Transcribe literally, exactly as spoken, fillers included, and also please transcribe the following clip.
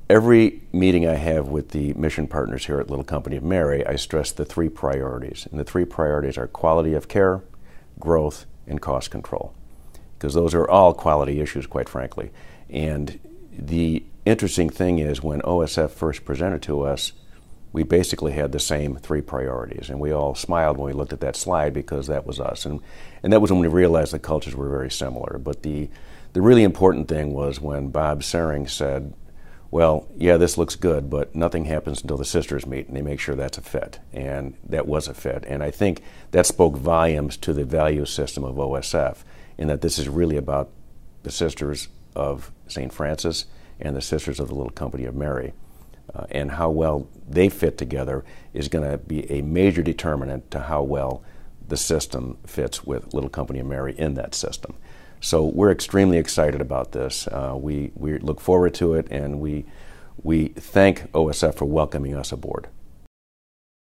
every meeting I have with the mission partners here at Little Company of Mary, I stress the three priorities. And the three priorities are quality of care, growth, and cost control. Because those are all quality issues, quite frankly. And the interesting thing is when O S F first presented to us, we basically had the same three priorities. And we all smiled when we looked at that slide because that was us. And, and that was when we realized the cultures were very similar. But the, the really important thing was when Bob Sering said, well, yeah, this looks good, but nothing happens until the sisters meet and they make sure that's a fit. And that was a fit. And I think that spoke volumes to the value system of O S F, in that this is really about the Sisters of Saint Francis and the Sisters of the Little Company of Mary. Uh, and how well they fit together is going to be a major determinant to how well the system fits with Little Company of Mary in that system. So we're extremely excited about this. Uh, we, we look forward to it, and we, we thank O S F for welcoming us aboard.